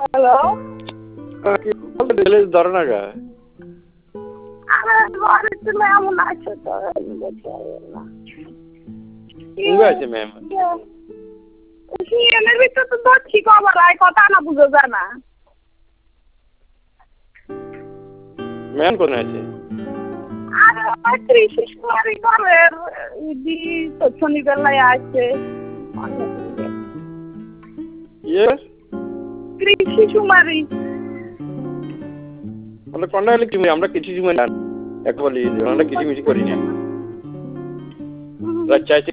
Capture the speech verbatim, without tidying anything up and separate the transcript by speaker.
Speaker 1: hello
Speaker 2: ধরে না গা
Speaker 1: এমন আছে তো
Speaker 2: আছে ম্যাম
Speaker 1: এর ভিতরে তো ধরছি কবার আয় কথা না বুঝো জানা
Speaker 2: ম্যাম কোন আছে
Speaker 1: আর কৃষি কুমারী ঘরের দি তো শনিবেলায় আছে
Speaker 2: ইয়ে
Speaker 1: কৃষি কুমারী
Speaker 2: আমরা কোনটা হলে কি আমরা কিছু জীবন এক বলি আমরা কিছু মিছি করি না চাইছি